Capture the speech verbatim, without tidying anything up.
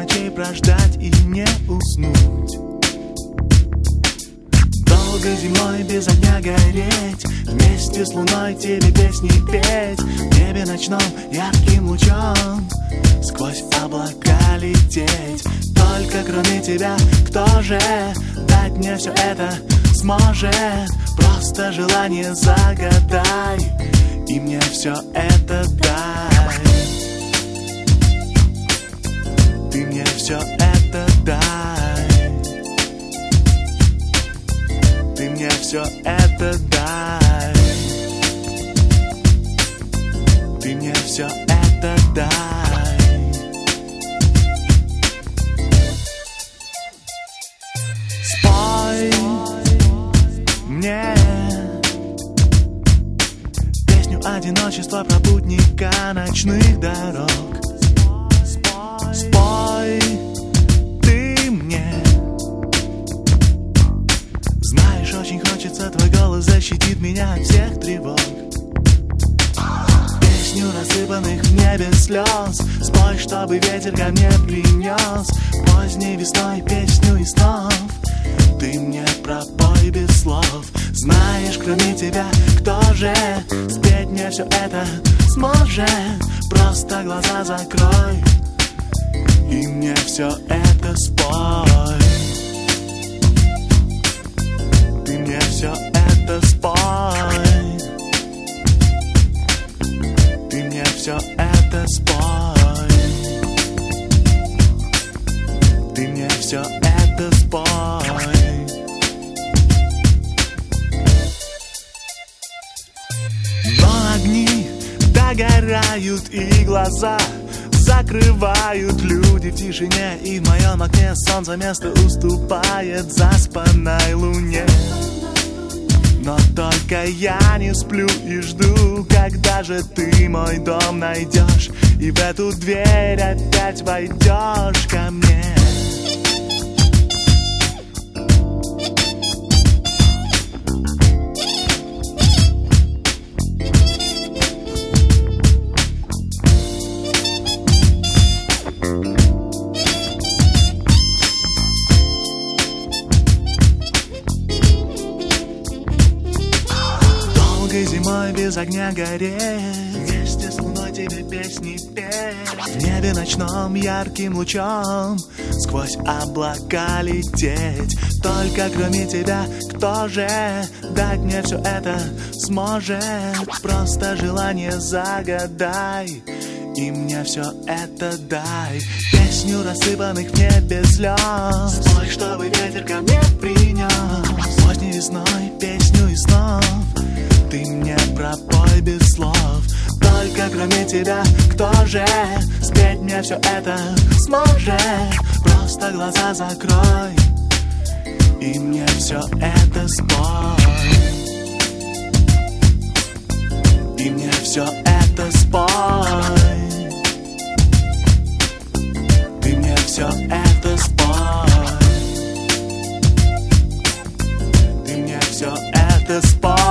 ночей прождать и не уснуть. Долго зимой без огня гореть, вместе с луной тебе песни петь, в небе ночном ярким лучом сквозь облака лететь. Только кроме тебя кто же дать мне все это сможет? Просто желание загадай и мне все это дай. Ты мне все это дай. Ты мне все это дай. Ты мне все это дай. Спой мне песню одиночества пробудника ночных дорог. Спой ты мне. Знаешь, очень хочется, твой голос защитит меня от всех тревог. Песню рассыпанных в небе слез спой, чтобы ветер ко мне принес поздней весной песню из снов. Ты мне пропой без слов. Знаешь, кроме тебя кто же спеть мне все это сможет? Просто глаза закрой и мне все это спой. Ты мне все это спой. Ты мне все это спой. Ты мне все это спой. Но огни догорают и глаза закрывают люди в тишине, и в моем окне солнце место уступает заспанной луне. Но только я не сплю и жду, когда же ты мой дом найдешь и в эту дверь опять войдешь ко мне. Зимой без огня гореть, вместе с луной тебе песни петь, в небе ночном ярким лучом сквозь облака лететь. Только кроме тебя кто же дать мне все это сможет? Просто желание загадай и мне все это дай. Песню рассыпанных в небе слез спой, чтобы ветер ко мне принес поздней весной песню из снов. Ты мне пропой без слов. Только кроме тебя кто же спеть мне все это сможет? Просто глаза закрой и мне все это спой. И мне все это спой. Ты мне все это спой. Ты мне все это спой.